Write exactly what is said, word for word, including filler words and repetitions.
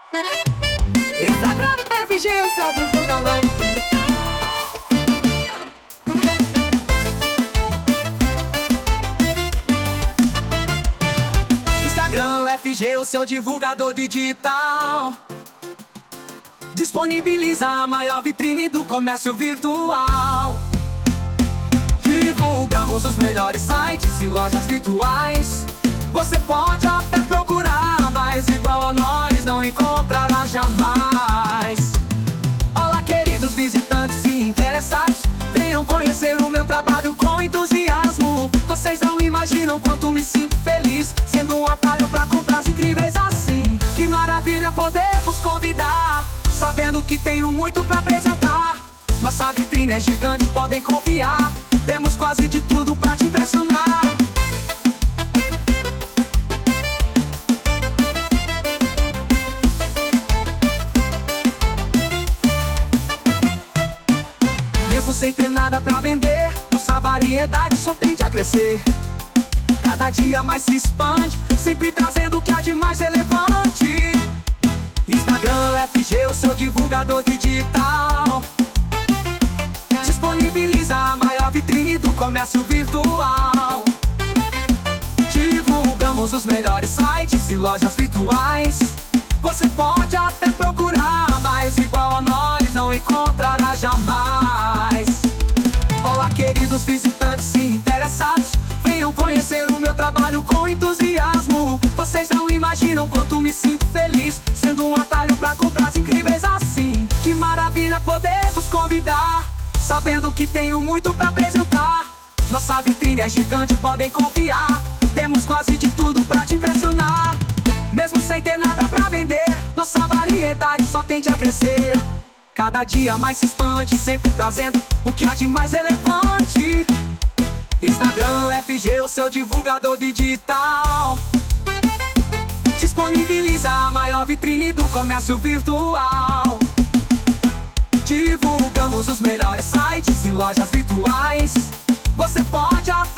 Instagram F G, o seu divulgador digital. Instagram F G, o seu divulgador digital. Disponibiliza a maior vitrine do comércio virtual. Divulgamos os melhores sites e lojas virtuais. Você pode até procurar, mas igual a nós não encontrará jamais. Olá, queridos visitantes e interessados, venham conhecer o meu trabalho com entusiasmo. Vocês não imaginam quanto me sinto feliz, sendo um atalho pra compras incríveis assim. Que maravilha poder vos convidar, sabendo que tenho muito pra apresentar. Nossa vitrine é gigante, podem confiar. Temos quase de tudo pra te impressionar. Mesmo sem ter nada pra vender, nossa variedade só tende a crescer. Cada dia mais se expande, sempre trazendo o que há de mais relevante. Instagram F G, o seu divulgador digital. Disponibiliza a maior vitrine do comércio virtual. Divulgamos os melhores sites e lojas virtuais. Você pode até procurar, mas igual a nós não encontrará jamais. Olá, queridos visitantes e interessados, venham conhecer o meu trabalho com entusiasmo. Vocês não imaginam quanto me sinto feliz, sendo um atalho pra compras incríveis assim. Que maravilha poder vos convidar, sabendo que tenho muito pra apresentar. Nossa vitrine é gigante, podem confiar. Temos quase de tudo pra te impressionar. Mesmo sem ter nada pra vender, nossa variedade só tende a crescer. Cada dia mais se expande, sempre trazendo o que há de mais relevante. Instagram F G, o seu divulgador digital. Disponibiliza a maior vitrine do comércio virtual. Divulgamos os melhores sites e lojas virtuais. Você pode até